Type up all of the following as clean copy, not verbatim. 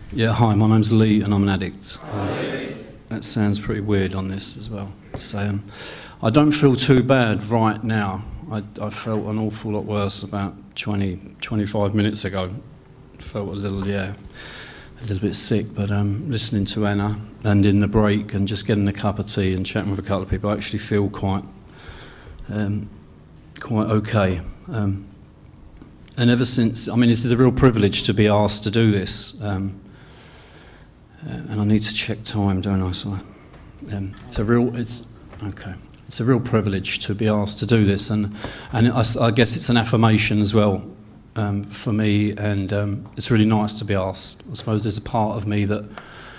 Yeah, hi, my name's Lee and I'm an addict. That sounds pretty weird on this as well, to say. I don't feel too bad right now. I felt an awful lot worse about 25 minutes ago. Felt a little bit sick, but listening to Anna and in the break and just getting a cup of tea and chatting with a couple of people, I actually feel quite okay. And ever since, this is a real privilege to be asked to do this. And I need to check time, don't I? So, it's a real privilege to be asked to do this, and I guess it's an affirmation as well for me, and it's really nice to be asked. I suppose there's a part of me that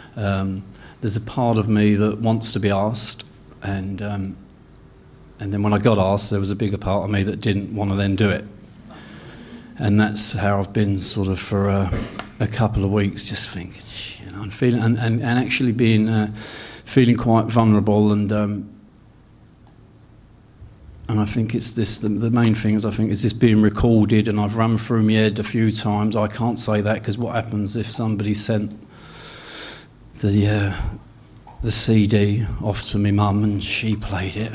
wants to be asked, and then when I got asked, there was a bigger part of me that didn't want to then do it, and that's how I've been sort of for a couple of weeks, just thinking. And feeling and actually being feeling quite vulnerable, and I think it's this. The main thing is, I think, is this being recorded, and I've run through my head a few times. I can't say that because what happens if somebody sent the CD off to my mum and she played it,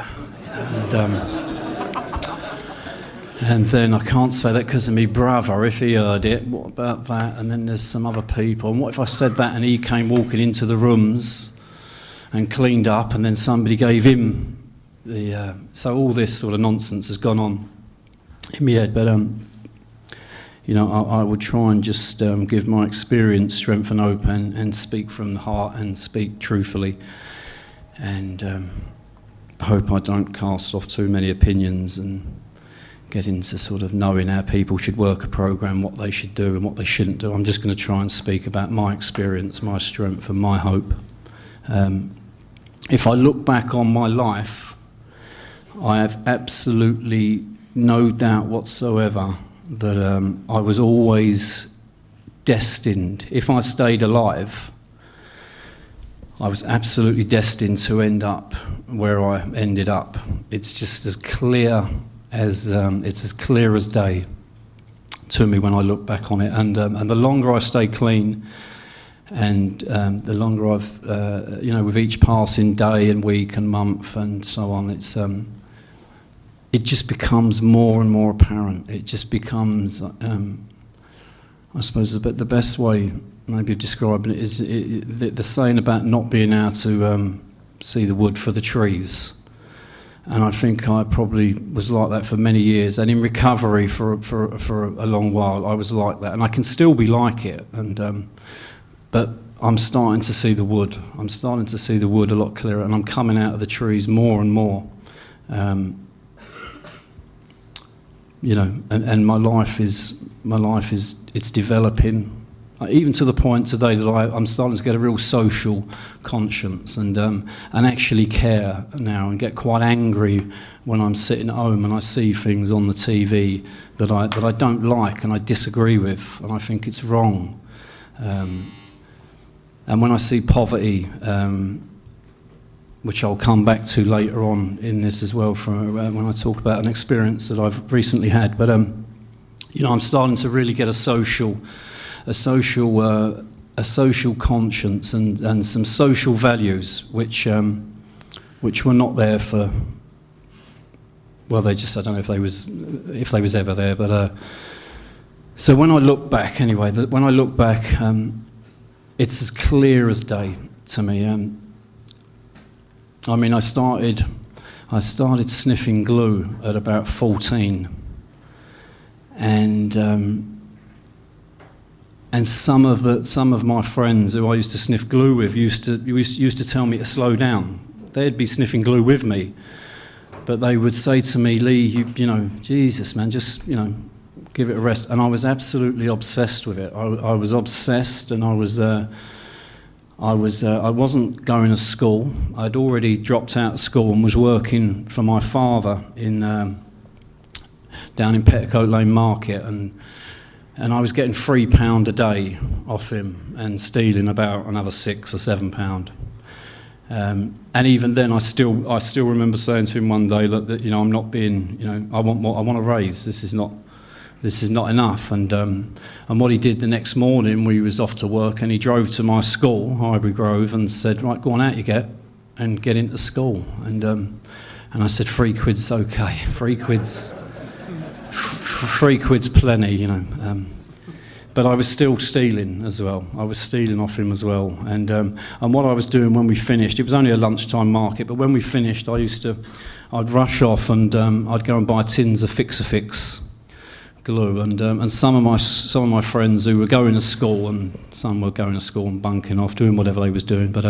and then I can't say that because of me brother, if he heard it, what about that? And then there's some other people. And what if I said that and he came walking into the rooms and cleaned up and then somebody gave him the... So all this sort of nonsense has gone on in my head. But, I would try and just give my experience strength and hope and speak from the heart and speak truthfully. And hope I don't cast off too many opinions and get into sort of knowing how people should work a program, what they should do and what they shouldn't do. I'm just going to try and speak about my experience, my strength and my hope. If I look back on my life, I have absolutely no doubt whatsoever that I was always destined. If I stayed alive, I was absolutely destined to end up where I ended up. It's just as clear as day to me when I look back on it, and the longer I stay clean, and the longer I've with each passing day and week and month and so on, it just becomes more and more apparent. It just becomes, I suppose, the best way maybe of describing it is the saying about not being able to see the wood for the trees. And I think I probably was like that for many years, and in recovery for a long while, I was like that, and I can still be like it. And but I'm starting to see the wood. I'm starting to see the wood a lot clearer, and I'm coming out of the trees more and more. And my life is it's developing. Even to the point today that I'm starting to get a real social conscience and actually care now, and get quite angry when I'm sitting at home and I see things on the TV that I don't like and I disagree with and I think it's wrong. And when I see poverty, which I'll come back to later on in this as well, when I talk about an experience that I've recently had. But I'm starting to really get a social conscience and some social values which were not there for, well, I don't know if they was ever there, but so when I look back anyway, it's as clear as day to me. I started sniffing glue at about 14, and some of my friends who I used to sniff glue with used to tell me to slow down. They'd be sniffing glue with me, but they would say to me, Lee, Jesus, man, just give it a rest. And I was absolutely obsessed with it. I was obsessed, and I wasn't going to school. I'd already dropped out of school and was working for my father down in Petticoat Lane Market, and I was getting £3 a day off him and stealing about another £6 or £7. And even then, I still remember saying to him one day that I'm not being, I want a raise. This is not this is not enough. And what he did the next morning, we was off to work, and he drove to my school, Highbury Grove, and said, right, go on, out you get, and get into school. And I said, £3's okay, £3's plenty, you know. But I was still stealing as well. I was stealing off him as well. And what I was doing when we finished, it was only a lunchtime market, but when we finished, I'd rush off and I'd go and buy tins of Fix-A-Fix glue. And some of my friends who were going to school, and some were going to school and bunking off, doing whatever they was doing. But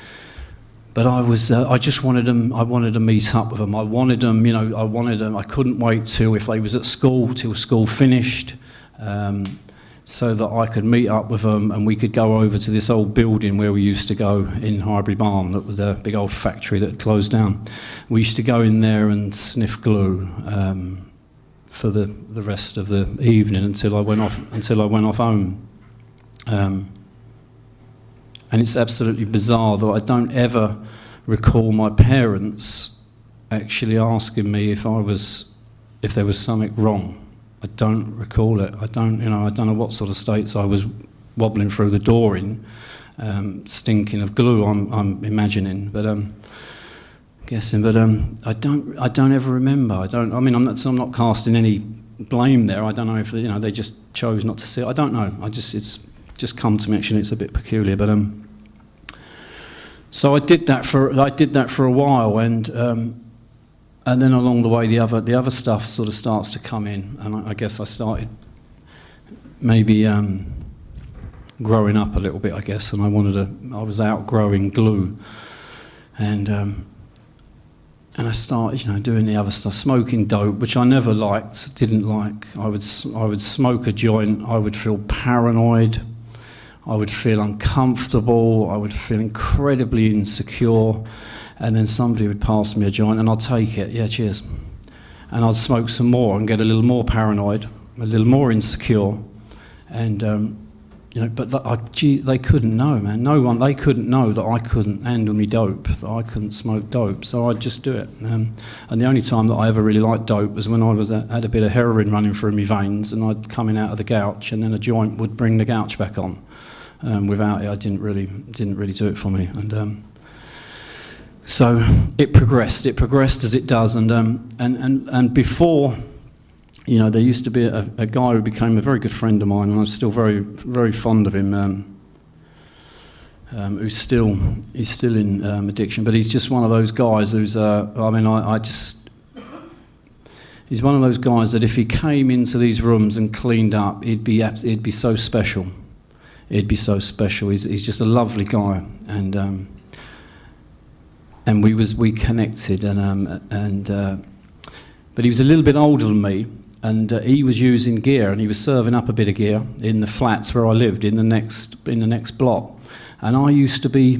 I just wanted them. I wanted to meet up with them. I wanted them. You know, I wanted them. I couldn't wait till if they was at school till school finished. So that I could meet up with them and we could go over to this old building where we used to go in Highbury Barn. That was a big old factory that had closed down. We used to go in there and sniff glue for the rest of the evening until I went off home. And it's absolutely bizarre that I don't ever recall my parents actually asking me if there was something wrong. I don't recall it. I don't know what sort of states I was wobbling through the door in, stinking of glue. I'm imagining, but guessing. But I don't ever remember. I'm not casting any blame there. I don't know if they just chose not to see it. I don't know. It's just come to me. Actually, it's a bit peculiar. But so I did that for a while, and then along the way, the other stuff sort of starts to come in, and I guess I started maybe growing up a little bit, I guess, and I was outgrowing glue, and I started, doing the other stuff, smoking dope, which I never didn't like. I would smoke a joint, I would feel paranoid, I would feel uncomfortable, I would feel incredibly insecure. And then somebody would pass me a joint and I'd take it, yeah, cheers. And I'd smoke some more and get a little more paranoid, a little more insecure. And, but they couldn't know, man. They couldn't know that I couldn't handle me dope, that I couldn't smoke dope. So I'd just do it. And the only time that I ever really liked dope was when I had a bit of heroin running through my veins and I'd come in out of the gouch and then a joint would bring the gouch back on. Without it, I didn't really do it for me. And so it progressed as it does, and before, there used to be a guy who became a very good friend of mine, and I'm still very, very fond of him. He's still in addiction, but he's just one of those guys who's he's one of those guys that if he came into these rooms and cleaned up, he'd be so special. He'd be so special. He's just a lovely guy, and we connected, but he was a little bit older than me, and he was using gear, and he was serving up a bit of gear in the flats where I lived in the next block, and I used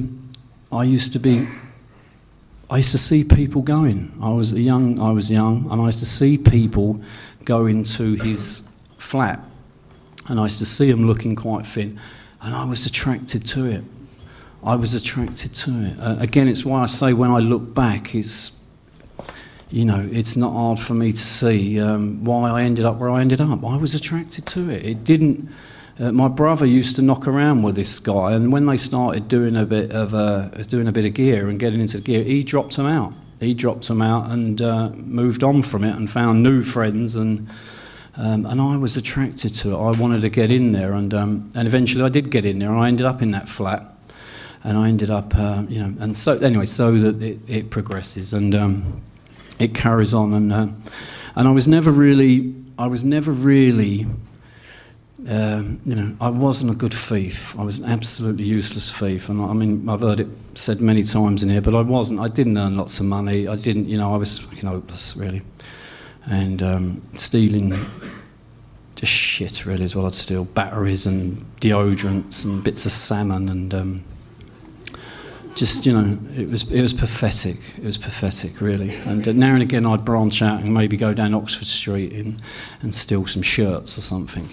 to see people going. I was young, and I used to see people go into his flat, and I used to see them looking quite thin, and I was attracted to it. Again, it's why I say when I look back, it's not hard for me to see why I ended up where I ended up. I was attracted to it. It didn't. My brother used to knock around with this guy, and when they started doing a bit of gear and getting into the gear, he dropped them out. And moved on from it and found new friends, and I was attracted to it. I wanted to get in there, and eventually I did get in there, and I ended up in that flat. And I ended up, and so anyway, so that it progresses and it carries on, and I was never really, I wasn't a good thief. I was an absolutely useless thief, and I've heard it said many times in here, but I wasn't. I didn't earn lots of money. I didn't, I was fucking hopeless, really, and stealing. Just shit, really, as well. I'd steal batteries and deodorants and bits of salmon and. It was pathetic. It was pathetic, really. And now and again, I'd branch out and maybe go down Oxford Street and steal some shirts or something,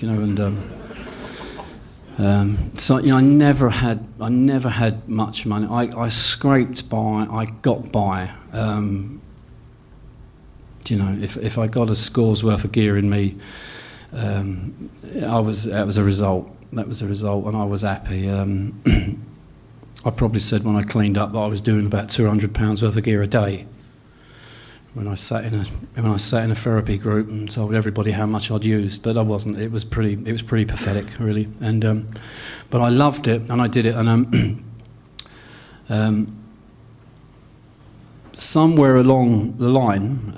So I never had much money. I scraped by. I got by. If I got a score's worth of gear in me, That was a result. That was a result, and I was happy. I probably said when I cleaned up that I was doing about £200 worth of gear a day. When I sat in a therapy group and told everybody how much I'd used, but I wasn't. It was pretty pathetic, really. And but I loved it, and I did it. And somewhere along the line,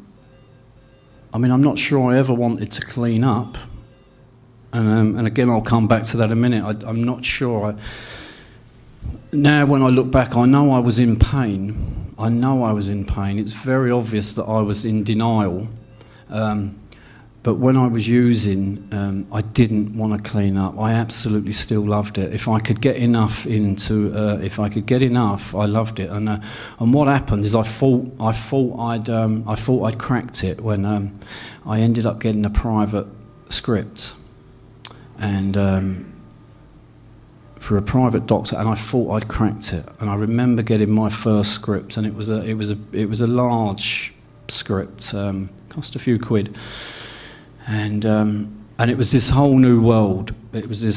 I mean, I'm not sure I ever wanted to clean up. And again, I'll come back to that in a minute. I'm not sure. Now, when I look back, I know I was in pain. I know I was in pain. It's very obvious that I was in denial. But when I was using, I didn't want to clean up. I absolutely still loved it. If I could get enough I loved it. And what happened is I thought I'd cracked it when I ended up getting a private script, and for a private doctor, and I thought I'd cracked it. And I remember getting my first script, and it was a large script, cost a few quid, and it was this whole new world. It was,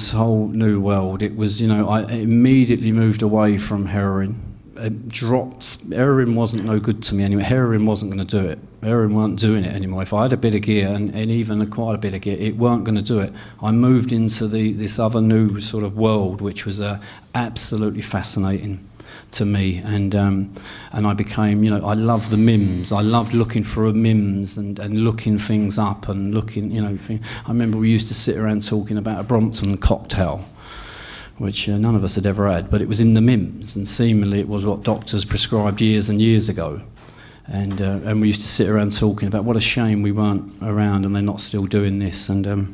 I immediately moved away from heroin. It dropped. Heroin wasn't no good to me anyway. Heroin wasn't going to do it. Heroin weren't doing it anymore. If I had a bit of gear, and even quite a bit of gear, it weren't going to do it. I moved into this other new sort of world, which was absolutely fascinating to me. And I became, I loved the MIMS. I loved looking for a MIMS and looking things up and looking, I remember we used to sit around talking about a Brompton cocktail, which none of us had ever had, but it was in the MIMS, and seemingly it was what doctors prescribed years and years ago. And we used to sit around talking about what a shame we weren't around and they're not still doing this. And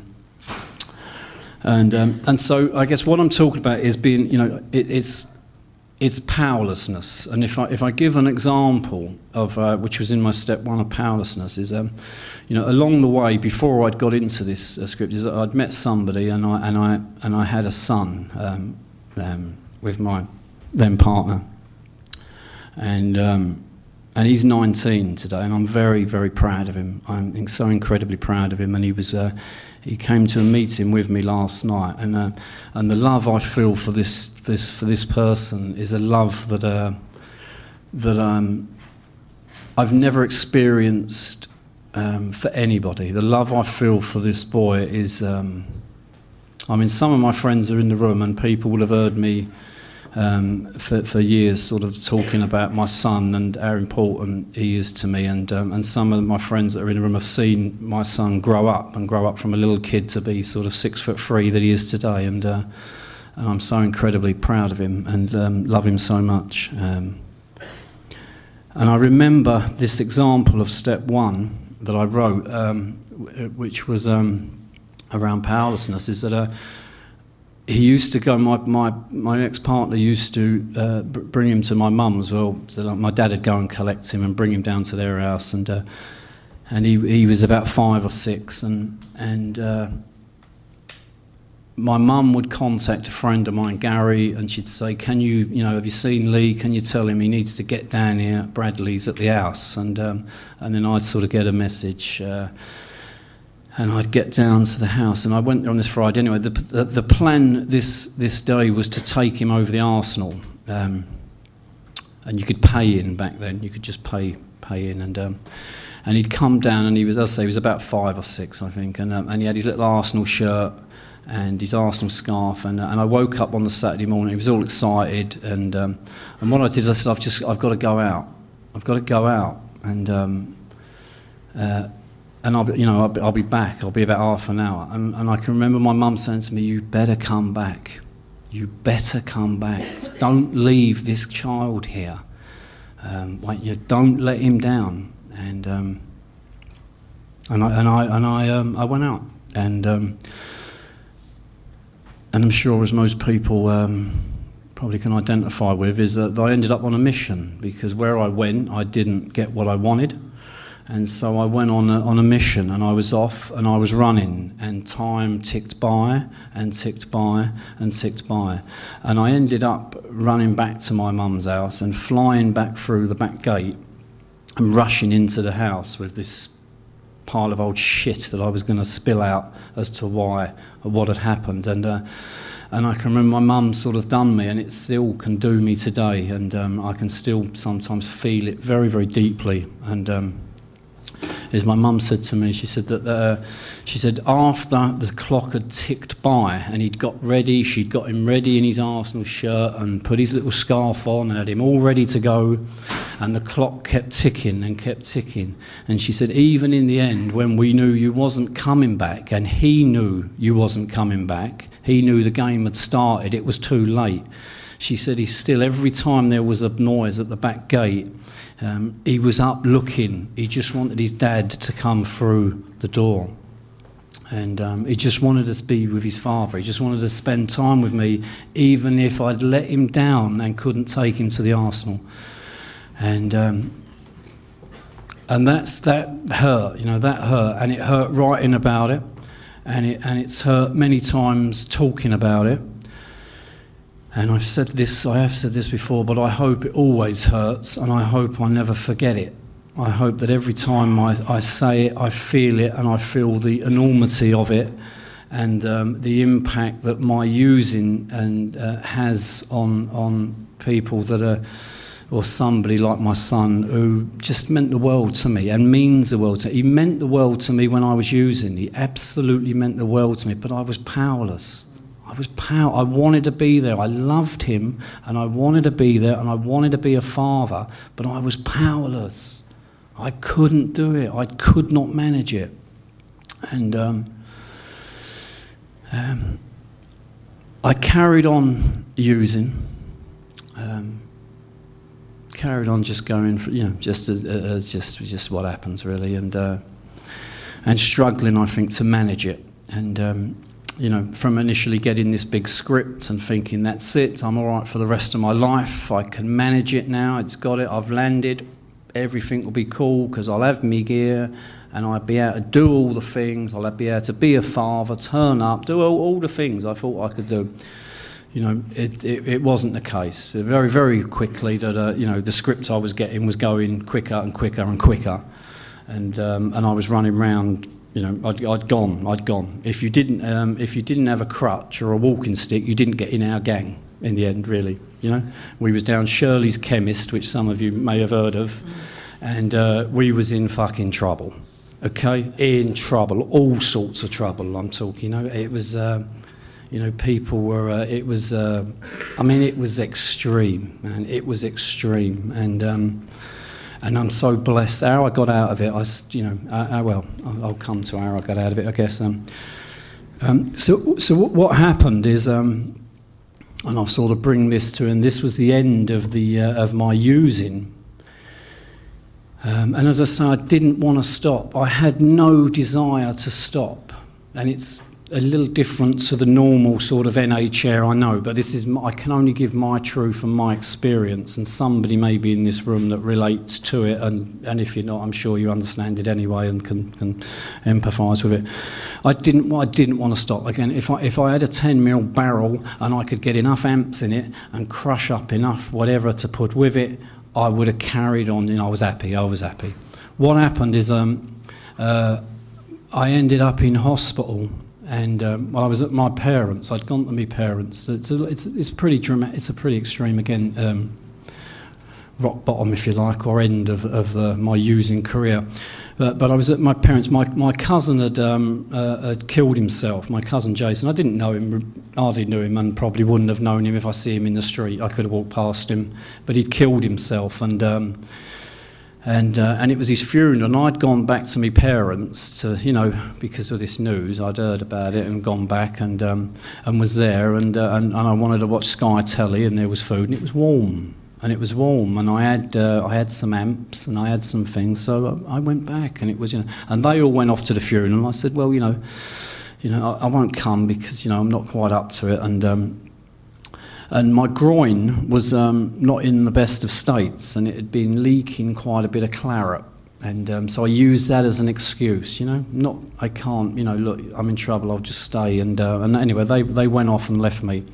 so I guess what I'm talking about is being, it's powerlessness. And if I give an example of which was in my step one of powerlessness is, along the way before I'd got into this script, is that I'd met somebody and I had a son with my then partner, and he's 19 today, and I'm very, very proud of him. I'm so incredibly proud of him, and he came to a meeting with me last night, and the love I feel for this person is a love that I've never experienced for anybody. The love I feel for this boy is, some of my friends are in the room, and people will have heard me for years sort of talking about my son and how important he is to me, and some of my friends that are in the room have seen my son grow up from a little kid to be sort of 6'3" that he is today, and I'm so incredibly proud of him and love him so much. And I remember this example of step one that I wrote, which was around powerlessness, is that he used to go, my ex-partner used to bring him to my mum's. Well, so my dad would go and collect him and bring him down to their house, and he was about 5 or 6, and my mum would contact a friend of mine, Gary, and she'd say, "Can you, have you seen Lee? Can you tell him he needs to get down here? Bradley's at the house." And then I'd sort of get a message. And I'd get down to the house, and I went there on this Friday. Anyway, the plan this day was to take him over the Arsenal, and you could pay in back then. You could just pay in, and he'd come down, and he was, as I say, he was about 5 or 6, I think, and he had his little Arsenal shirt and his Arsenal scarf, and I woke up on the Saturday morning. He was all excited, and what I did is I said, I've got to go out. I've got to go out, and I'll be back. I'll be about half an hour. And I can remember my mum saying to me, "You better come back. You better come back. Don't leave this child here. Don't let him down." And I went out. And I'm sure, as most people probably can identify with, is that I ended up on a mission, because where I went, I didn't get what I wanted. And so I went on a mission, and I was off, and I was running, and time ticked by and ticked by and ticked by, and I ended up running back to my mum's house and flying back through the back gate and rushing into the house with this pile of old shit that I was going to spill out as to why or what had happened. And I can remember my mum sort of done me, and it still can do me today. And I can still sometimes feel it very, very deeply. And as my mum said to me, she said that she said after the clock had ticked by and he'd got ready, she'd got him ready in his Arsenal shirt and put his little scarf on and had him all ready to go, and the clock kept ticking and kept ticking. And she said even in the end, when we knew you wasn't coming back and he knew you wasn't coming back, he knew the game had started, it was too late. She said he still, every time there was a noise at the back gate, he was up looking. He just wanted his dad to come through the door. And he just wanted to be with his father. He just wanted to spend time with me, even if I'd let him down and couldn't take him to the Arsenal. And that hurt, that hurt. And it hurt writing about it. And it's hurt many times talking about it. And I have said this before, but I hope it always hurts, and I hope I never forget it. I hope that every time I say it, I feel it, and I feel the enormity of it, and the impact that my using has on people that are, or somebody like my son, who just meant the world to me and means the world to me. He meant the world to me when I was using. He absolutely meant the world to me, but I was powerless. I wanted to be there. I loved him, and I wanted to be there, and I wanted to be a father, but I was powerless. I couldn't do it. I could not manage it. And I carried on using, carried on just going for, just what happens really, and struggling, I think, to manage it. And from initially getting this big script and thinking, that's it, I'm all right for the rest of my life, I can manage it now, it's got it, I've landed, everything will be cool because I'll have me gear and I'll be able to do all the things, I'll be able to be a father, turn up, do all the things I thought I could do. It wasn't the case. Very, very quickly that, the script I was getting was going quicker and quicker and quicker. And I was running around. I'd gone. If you didn't have a crutch or a walking stick, you didn't get in our gang in the end, really. We was down Shirley's Chemist, which some of you may have heard of, and we was in fucking trouble. Okay, in trouble, all sorts of trouble. I'm talking. It was, people were. It was. It was extreme, man. It was extreme, and I'm so blessed. How I got out of it, I'll come to how I got out of it, I guess. So what happened is, and I'll sort of bring this to, and this was the end of of my using. And as I say, I didn't want to stop. I had no desire to stop, and it's a little different to the normal sort of NA chair, I know, but I can only give my truth and my experience, and somebody maybe in this room that relates to it, and if you're not, I'm sure you understand it anyway and can empathise with it. I didn't want to stop. Again, if I had a 10mm barrel and I could get enough amps in it and crush up enough whatever to put with it, I would have carried on. I was happy. What happened is I ended up in hospital. And I was at my parents'. I'd gone to my parents'. It's pretty dramatic. It's a pretty extreme, again, rock bottom, if you like, or end of my using career. But I was at my parents'. My cousin had killed himself. My cousin Jason. I didn't know him, hardly knew him, and probably wouldn't have known him if I see him in the street. I could have walked past him, but he'd killed himself, and it was his funeral, and I'd gone back to my parents to, because of this news, I'd heard about it and gone back and was there, and I wanted to watch Sky Telly, and there was food, and it was warm, and I had some amps and I had some things, so I went back, and it was, and they all went off to the funeral, and I said, well, I won't come because, I'm not quite up to it, and my groin was not in the best of states, and it had been leaking quite a bit of claret. And so I used that as an excuse, I can't, look, I'm in trouble, I'll just stay. And anyway, they went off and left me.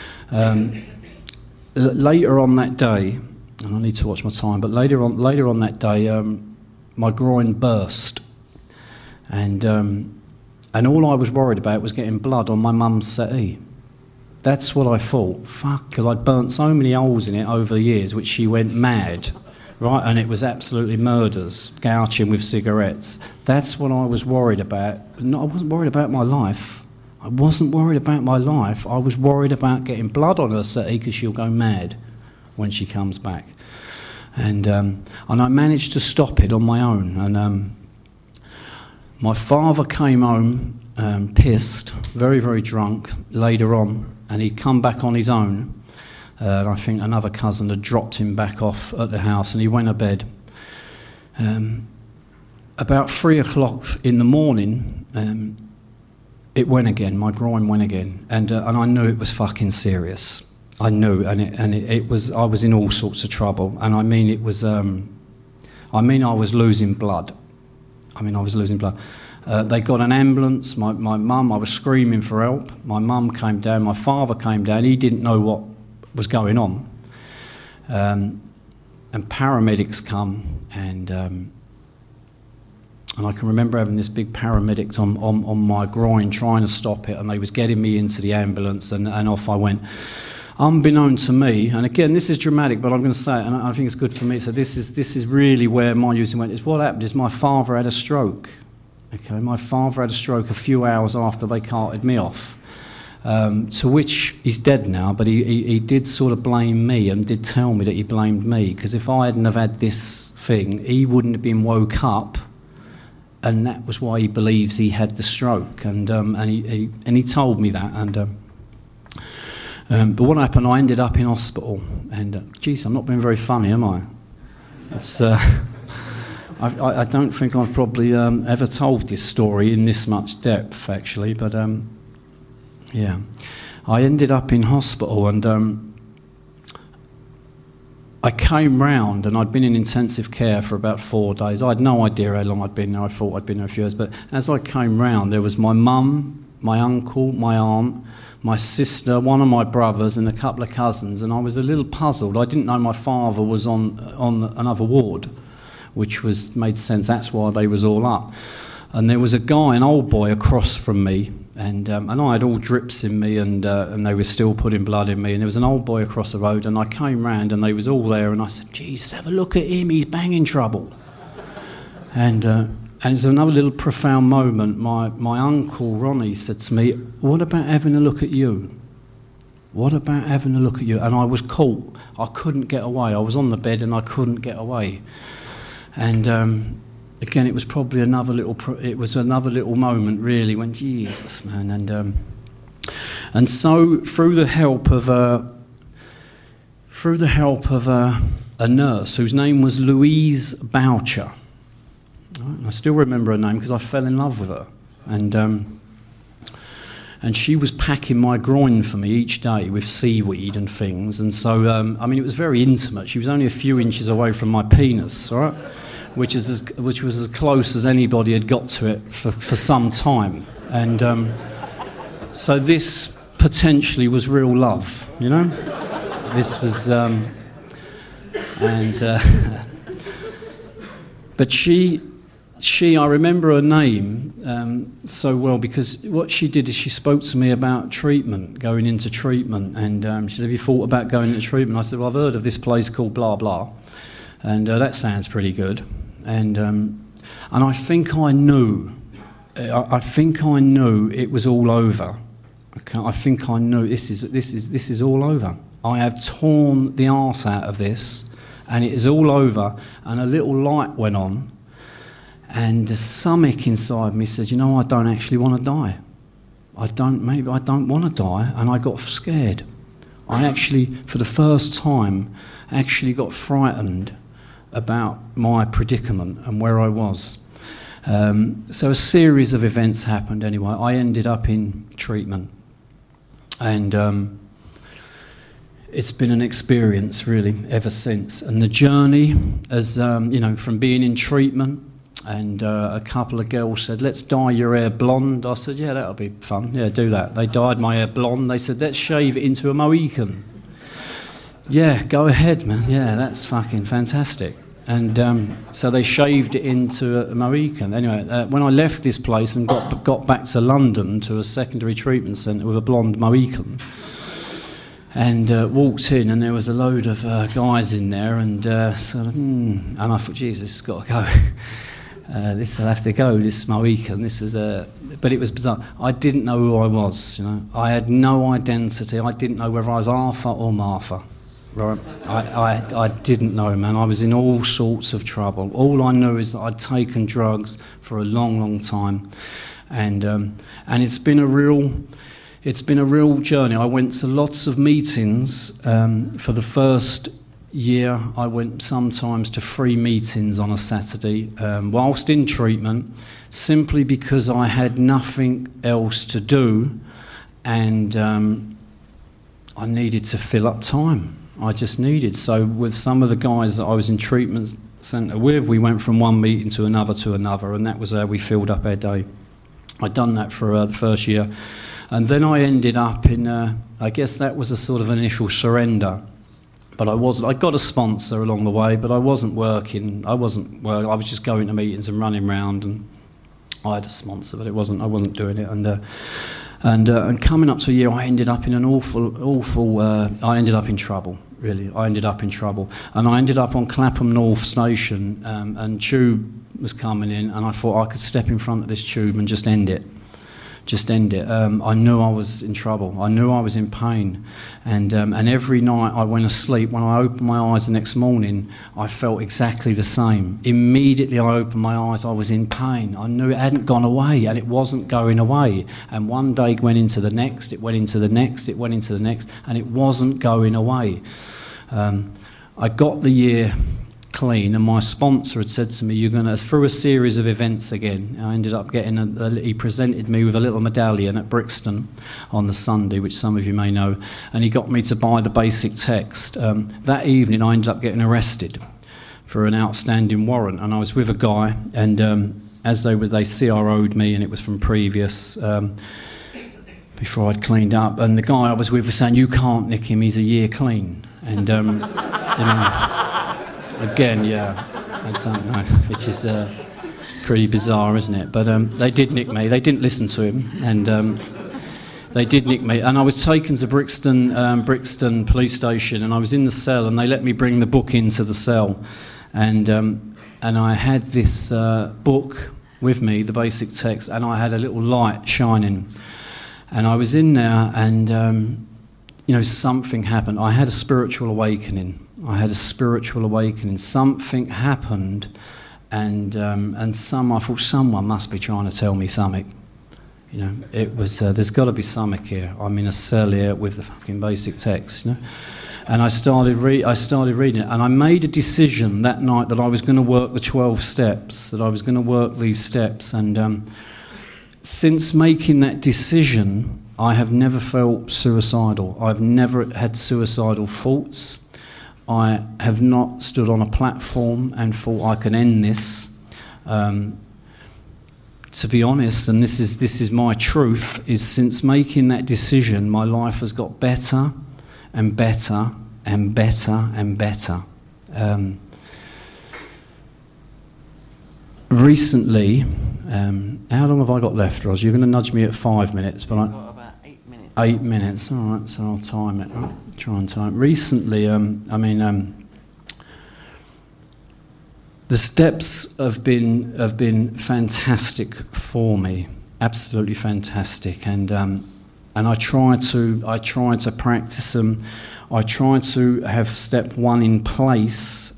Later on that day, and I need to watch my time, but later on that day, my groin burst. And all I was worried about was getting blood on my mum's settee. That's what I thought. Fuck, because I'd burnt so many holes in it over the years, which she went mad, right? And it was absolutely murders, gouging with cigarettes. That's what I was worried about. But no, I wasn't worried about my life. I wasn't worried about my life. I was worried about getting blood on her settee because she'll go mad when she comes back. And I managed to stop it on my own. And my father came home pissed, very, very drunk later on, and he'd come back on his own. I think another cousin had dropped him back off at the house, and he went to bed. About 3 o'clock in the morning, it went again. My groin went again, and I knew it was fucking serious. I knew, and it was. I was in all sorts of trouble, and I mean it was. I was losing blood. I was losing blood. They got an ambulance. My mum. I was screaming for help. My mum came down. My father came down. He didn't know what was going on, and paramedics come, and I can remember having this big paramedics on my groin trying to stop it, and they was getting me into the ambulance, and off I went. Unbeknown to me, and again, this is dramatic, but I'm going to say it, and I think it's good for me. So this is really where my using went. Is what happened is my father had a stroke. Okay, my father had a stroke a few hours after they carted me off. To which he's dead now, but he did sort of blame me and did tell me that he blamed me, because if I hadn't have had this thing, he wouldn't have been woke up, and that was why he believes he had the stroke, and he told me that, but what happened, I ended up in hospital, and geez, I'm not being very funny, am I? It's, I don't think I've probably ever told this story in this much depth, actually, but yeah. I ended up in hospital, and I came round, and I'd been in intensive care for about 4 days. I had no idea how long I'd been there. I thought I'd been there a few years, but as I came round, there was my mum, my uncle, my aunt, my sister, one of my brothers, and a couple of cousins, and I was a little puzzled. I didn't know my father was on another ward, which made sense. That's why they was all up. And there was a guy, an old boy, across from me, and I had all drips in me, and they were still putting blood in me. And there was an old boy across the road, and I came round, and they was all there, and I said, "Jesus, have a look at him. He's banging trouble." And it's another little profound moment. My uncle Ronnie said to me, "What about having a look at you? What about having a look at you?" And I was caught. I couldn't get away. I was on the bed and I couldn't get away. And again, it was probably another little moment, really, when Jesus, man. And so through the help of a nurse whose name was Louise Boucher. I still remember her name because I fell in love with her, and she was packing my groin for me each day with seaweed and things, and so it was very intimate. She was only a few inches away from my penis, all right, which was as close as anybody had got to it for some time, and so this potentially was real love, you know. This was, but she, I remember her name so well, because what she did is she spoke to me about treatment, going into treatment, and she said, "Have you thought about going into treatment?" I said, "Well, I've heard of this place called blah blah, and that sounds pretty good." And I think I knew it was all over. Okay, I think I knew this is all over. I have torn the arse out of this, and it is all over. And a little light went on. And something inside me said, "You know, I don't actually want to die. I don't want to die." And I got scared. I actually, for the first time, actually got frightened about my predicament and where I was. So a series of events happened anyway. I ended up in treatment. And it's been an experience, really, ever since. And the journey, as from being in treatment, and a couple of girls said, "Let's dye your hair blonde." I said, "Yeah, that'll be fun. Yeah, do that." They dyed my hair blonde. They said, "Let's shave it into a Mohican." Yeah, go ahead, man. Yeah, that's fucking fantastic. so they shaved it into a Mohican. Anyway, when I left this place and got back to London to a secondary treatment centre with a blonde Mohican, and walked in, and there was a load of guys in there, and and I thought, Jesus, this has got to go. This will have to go. This Mohican. This was but it was bizarre. I didn't know who I was. I had no identity. I didn't know whether I was Arthur or Martha. Right, I didn't know, man. I was in all sorts of trouble. All I knew is that I'd taken drugs for a long, long time, and it's been a real journey. I went to lots of meetings. For the first year, I went sometimes to 3 meetings on a Saturday, whilst in treatment, simply because I had nothing else to do, and I needed to fill up time. I just needed. So with some of the guys that I was in treatment centre with, we went from one meeting to another, and that was how we filled up our day. I'd done that for the first year. And then I ended up in, I guess that was a sort of initial surrender. But I got a sponsor along the way, but I wasn't working. I was just going to meetings and running around, and I had a sponsor, but I wasn't doing it. And coming up to a year, I ended up in an awful. I ended up in trouble. Really, I ended up in trouble, and I ended up on Clapham North Station, and tube was coming in, and I thought I could step in front of this tube and just end it. I knew I was in trouble. I knew I was in pain, and every night I went to sleep. When I opened my eyes the next morning, I felt exactly the same. Immediately I opened my eyes, I was in pain. I knew it hadn't gone away, and it wasn't going away. And one day went into the next, it went into the next, it went into the next, and it wasn't going away. I got the year clean, and my sponsor had said to me, you're going to, through a series of events again, I ended up getting he presented me with a little medallion at Brixton on the Sunday, which some of you may know, and he got me to buy the basic text. That evening I ended up getting arrested for an outstanding warrant, and I was with a guy, and as they CRO'd me, and it was from previous, before I'd cleaned up, and the guy I was with was saying, you can't nick him, he's a year clean. And again, yeah, I don't know, which is pretty bizarre, isn't it? But they did nick me. They didn't listen to him, and they did nick me. And I was taken to Brixton police station, and I was in the cell, and they let me bring the book into the cell, and I had this book with me, the basic text, and I had a little light shining, and I was in there, and something happened. I had a spiritual awakening. Something happened, and I thought someone must be trying to tell me something. It was there's got to be something here. I'm in a cell here with the fucking basic text, And I started reading it, and I made a decision that night that I was going to work the 12 steps. That I was going to work these steps, and since making that decision, I have never felt suicidal. I've never had suicidal thoughts. I have not stood on a platform and thought I can end this. To be honest, and this is my truth, is since making that decision, my life has got better and better and better and better. Recently, how long have I got left, Ros? You're going to nudge me at 5 minutes, but I've got about 8 minutes. 8 minutes, all right. So I'll time it. I'll try and time. Recently, the steps have been fantastic for me, absolutely fantastic, and I try to practice them. I try to have step 1 in place.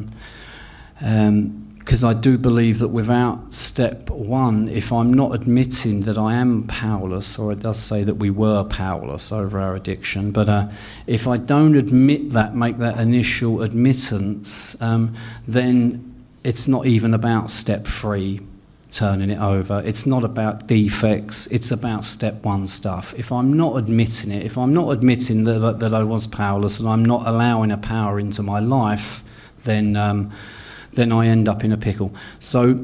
Because I do believe that without step 1, if I'm not admitting that I am powerless, or it does say that we were powerless over our addiction, but if I don't admit that, make that initial admittance, then it's not even about step 3, turning it over. It's not about defects, it's about step 1 stuff. If I'm not admitting it, if I'm not admitting that I was powerless, and I'm not allowing a power into my life, then I end up in a pickle. So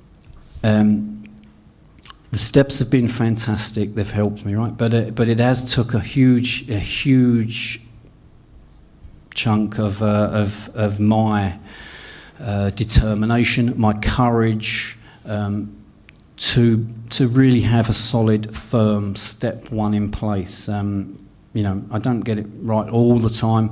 the steps have been fantastic. They've helped me, right? But it has took a huge chunk of determination, my courage, to really have a solid, firm step one in place. You know, I don't get it right all the time,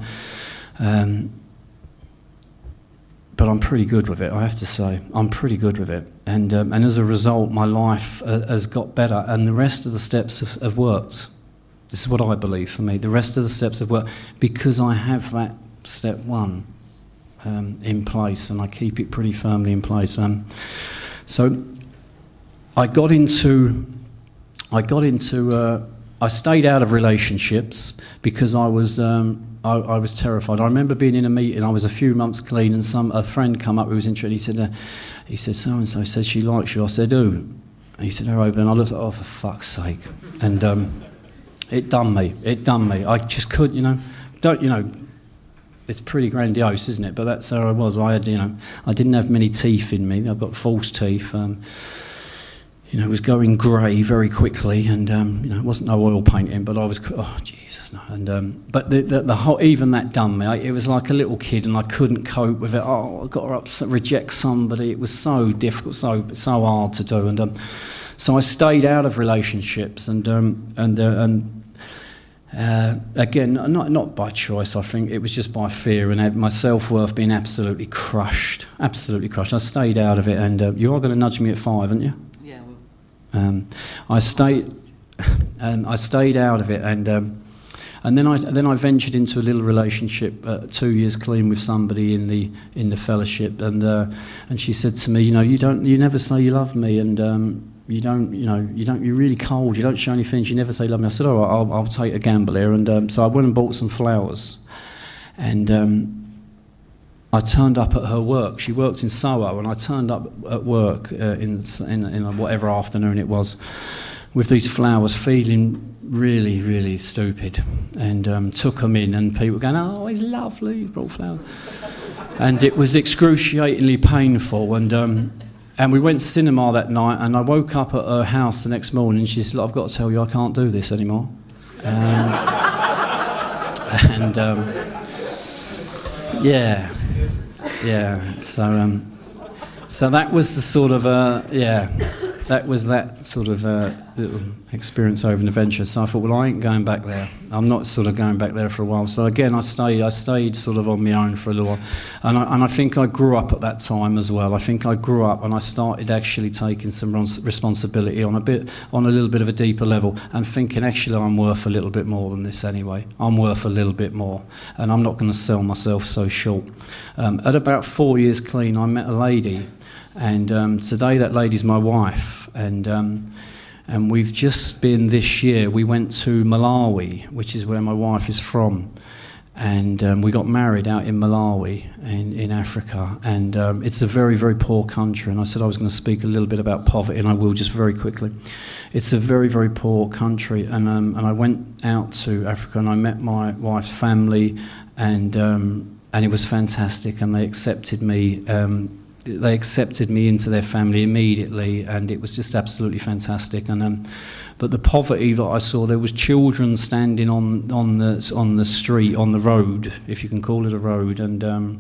but I'm pretty good with it, I have to say. I'm pretty good with it. And as a result, my life has got better, and the rest of the steps have worked. This is what I believe for me. The rest of the steps have worked because I have that step one in place, and I keep it pretty firmly in place. So I stayed out of relationships because I was terrified. I remember being in a meeting. I was a few months clean, and a friend come up who was interested. He said, so and so said she likes you. I said, who? And he said, her over. And I looked, oh, for fuck's sake. And it done me. I just couldn't, it's pretty grandiose, isn't it? But that's how I was. I didn't have many teeth in me. I've got false teeth. It was going grey very quickly, and it wasn't no oil painting, but I was, oh Jesus, no. And but the whole, even that done me. It was like a little kid, and I couldn't cope with it. Oh, I got her upset, reject somebody. It was so difficult, so hard to do, and so I stayed out of relationships, and again, not by choice. I think it was just by fear and my self-worth being absolutely crushed. I stayed out of it, and you are going to nudge me at 5, aren't you? I stayed out of it, and then I ventured into a little relationship, 2 years clean with somebody in the fellowship, and she said to me, you never say you love me, and you're really cold, you don't show any feelings, you never say you love me. I said, all right, I'll take a gamble here, and so I went and bought some flowers, and I turned up at her work. She worked in Soho, and I turned up at work in whatever afternoon it was, with these flowers, feeling really, really stupid, and took them in, and people were going, oh, he's lovely, he's brought flowers. And it was excruciatingly painful, and we went to cinema that night, and I woke up at her house the next morning, and she said, I've got to tell you, I can't do this anymore. Yeah, so that was the sort of that was that sort of little experience over an adventure. So I thought, well, I ain't going back there. I'm not sort of going back there for a while. So again, I stayed sort of on my own for a little while, and I think I grew up at that time as well. I think I grew up, and I started actually taking some responsibility on a little bit of a deeper level, and thinking, actually, I'm worth a little bit more than this anyway. I'm worth a little bit more, and I'm not going to sell myself so short. At about 4 years clean, I met a lady. And today that lady's my wife, and we've just been this year, we went to Malawi, which is where my wife is from, and we got married out in Malawi in Africa, and it's a very, very poor country, and I said I was going to speak a little bit about poverty, and I will just very quickly. It's a very, very poor country, and I went out to Africa, and I met my wife's family, and it was fantastic, and they accepted me. They accepted me into their family immediately, and it was just absolutely fantastic. And but the poverty that I saw, there was children standing on the street, on the road, if you can call it a road, and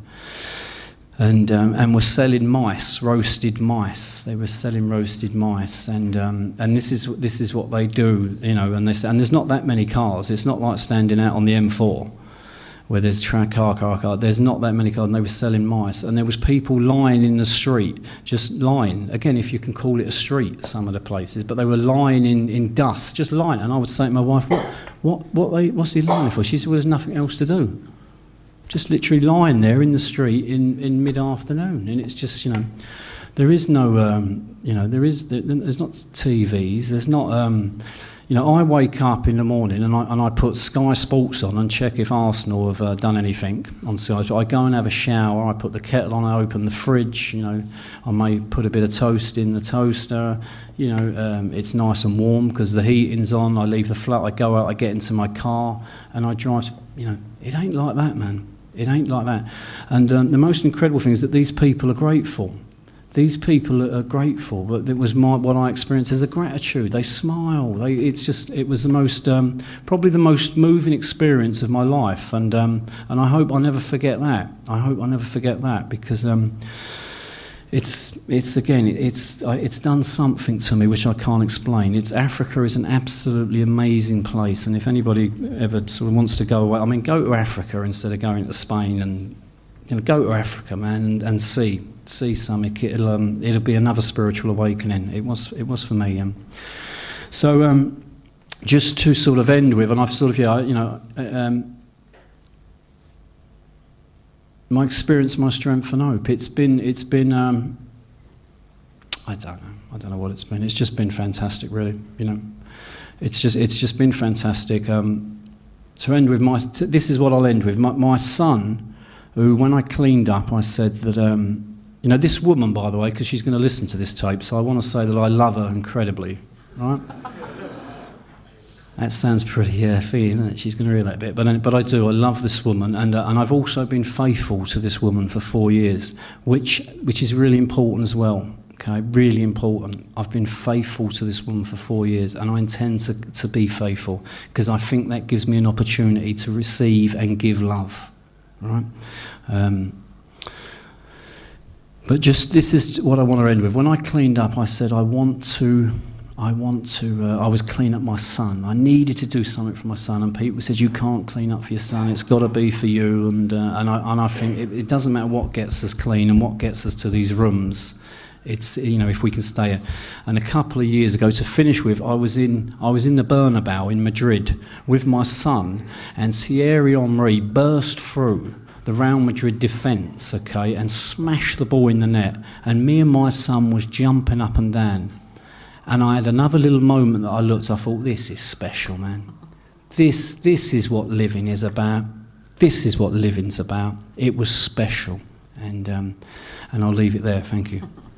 were selling mice, roasted mice. They were selling roasted mice, and this is what they do, And there's not that many cars. It's not like standing out on the M4. Where there's car. There's not that many cars, and they were selling mice. And there was people lying in the street, just lying. Again, if you can call it a street, some of the places, but they were lying in dust, just lying. And I would say to my wife, what's he lying for? She said, well, there's nothing else to do. Just literally lying there in the street in mid-afternoon. And it's just, there is no, there's not TVs, there's not... I wake up in the morning and I put Sky Sports on and check if Arsenal have done anything on Sky. I go and have a shower, I put the kettle on, I open the fridge, I may put a bit of toast in the toaster, it's nice and warm because the heating's on, I leave the flat, I go out, I get into my car and I drive, it ain't like that, man. It ain't like that. And the most incredible thing is that these people are grateful. these people are grateful, but it was what I experienced as a gratitude. They smile. It was the most, probably the most moving experience of my life, and I hope I never forget that. I hope I never forget that, because it's done something to me which I can't explain. Africa is an absolutely amazing place, and if anybody ever sort of wants to go away, I mean, go to Africa instead of going to Spain, and go to Africa, man, and see something. It'll be another spiritual awakening. It was for me. So just to sort of end with, and I've sort of my experience, my strength and hope. It's been I don't know what it's been. It's just been fantastic, really. It's just been fantastic. To end with this is what I'll end with. My son, who, when I cleaned up, I said that this woman, by the way, because she's going to listen to this tape, so I want to say that I love her incredibly, right? That sounds pretty fee, doesn't it? She's going to hear that bit. But I do. I love this woman, and I've also been faithful to this woman for 4 years, which is really important as well. Okay, really important. I've been faithful to this woman for 4 years, and I intend to be faithful, because I think that gives me an opportunity to receive and give love. Right? But just this is what I want to end with. When I cleaned up, I said I was cleaning up my son. I needed to do something for my son, and people said, "You can't clean up for your son. It's got to be for you." And I think it doesn't matter what gets us clean and what gets us to these rooms. It's if we can stay. And a couple of years ago, to finish with, I was in the Bernabeu in Madrid with my son, and Thierry Henry burst through the Real Madrid defence, okay, and smashed the ball in the net. And me and my son was jumping up and down. And I had another little moment that I looked, I thought, this is special, man. This is what living is about. This is what living's about. It was special. And I'll leave it there. Thank you.